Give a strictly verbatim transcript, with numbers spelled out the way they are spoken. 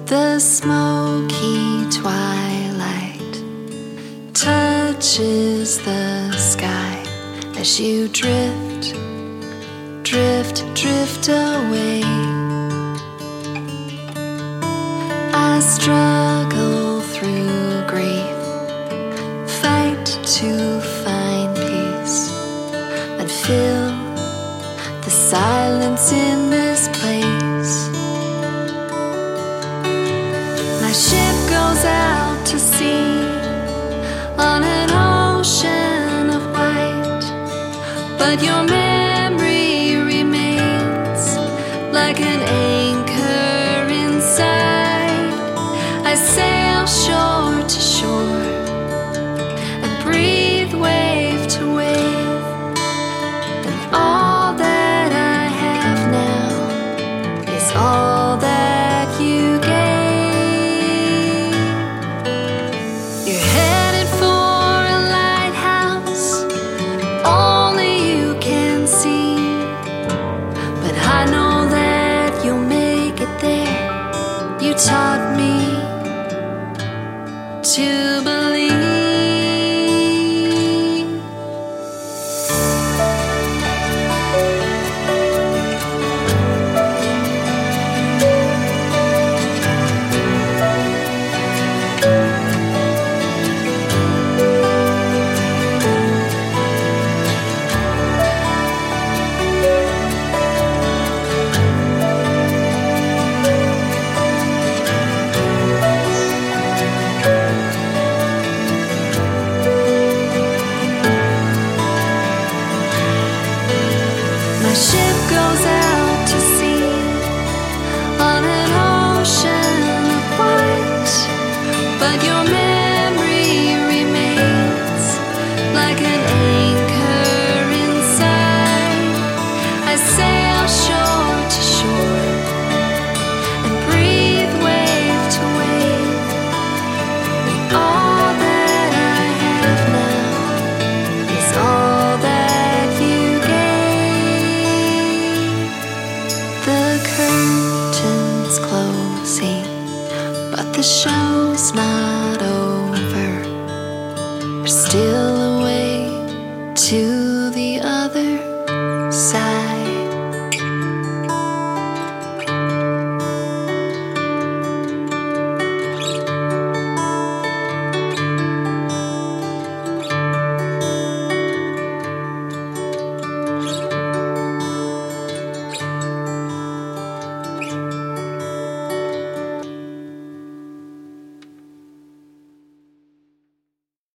The smoky twilight touches the sky as you drift, drift, drift away. I struggle through grief, fight to find peace, and fill the silence in this place. My ship goes out to sea on an ocean of white, but your memory remains like an anchor inside. I sail shore to shore and breathe wave to wave, and all that I have now is all that you gave. You're headed for a lighthouse only you can see, but I know that you'll make it there. You taught me to believe. My ship goes out to sea on an ocean of white, but your memory remains like an anchor inside. I sail shore to shore and breathe wave to wave, and all that I have now is all that you gave. The curtain's closing, but the show's not over. There's still a way to